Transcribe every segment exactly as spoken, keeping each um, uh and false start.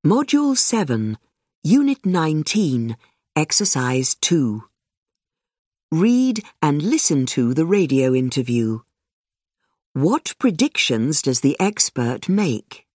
Module seven, Unit nineteen, Exercise two. Read and listen to the radio interview. What predictions does the expert make?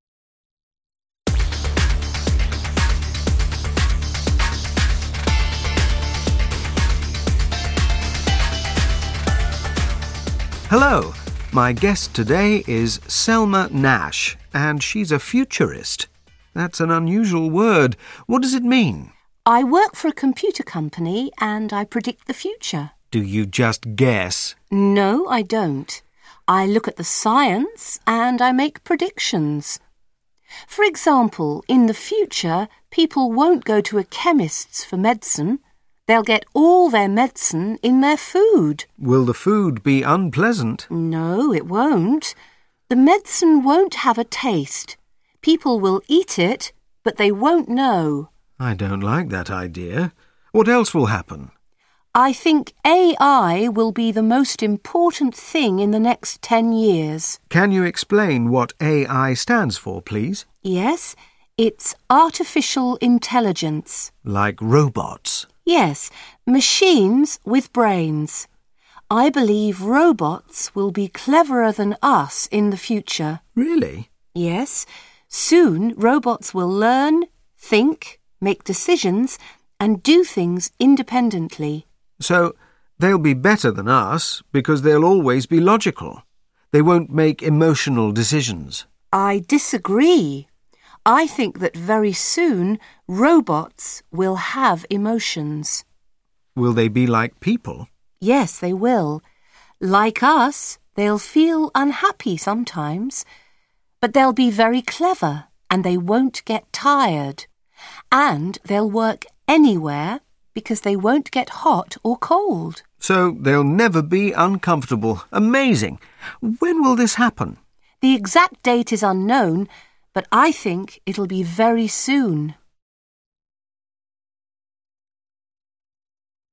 Hello, my guest today is Selma Nash, and she's a futurist. That's an unusual word. What does it mean? I work for a computer company and I predict the future. Do you just guess? No, I don't. I look at the science and I make predictions. For example, in the future, people won't go to a chemist's for medicine. They'll get all their medicine in their food. Will the food be unpleasant? No, it won't. The medicine won't have a taste. People will eat it, but they won't know. I don't like that idea. What else will happen? I think A I will be the most important thing in the next ten years. Can you explain what A I stands for, please? Yes, it's artificial intelligence. Like robots? Yes, machines with brains. I believe robots will be cleverer than us in the future. Really? Yes. Soon robots will learn, think, make decisions, and do things independently. So they'll be better than us because they'll always be logical. They won't make emotional decisions. I disagree. I think that very soon robots will have emotions. Will they be like people? Yes, they will. Like us, they'll feel unhappy sometimes. But they'll be very clever and they won't get tired. And they'll work anywhere because they won't get hot or cold. So they'll never be uncomfortable. Amazing. When will this happen? The exact date is unknown, but I think it'll be very soon.